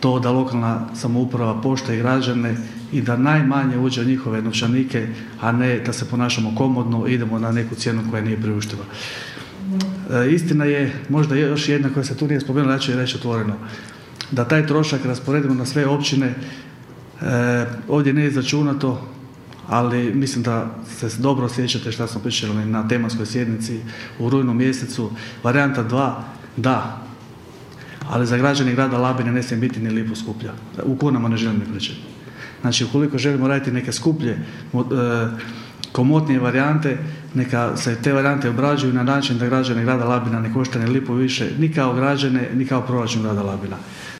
to da lokalna samouprava poštuje građane i da najmanje uđe u njihove novčanike, a ne da se ponašamo komodno i idemo na neku cijenu koja nije priuštiva. Istina je, možda još jedna koja se tu nije spomenula, ja ću je reći otvoreno, da taj trošak rasporedimo na sve općine, ovdje nije izračunato, ali mislim da se dobro sjećate što smo pričali na tematskoj sjednici u rujnu mjesecu. Varijanta 2, da, ali za građane grada Labina ne smije biti ni lipu skuplja. U kunama ne želim ni pričati. Znači, ukoliko želimo raditi neke skuplje, komotnije varijante, neka se te varijante obrađuju na način da građane grada Labina ne košta ni lipu više, ni kao građane, ni kao proračun grada Labina.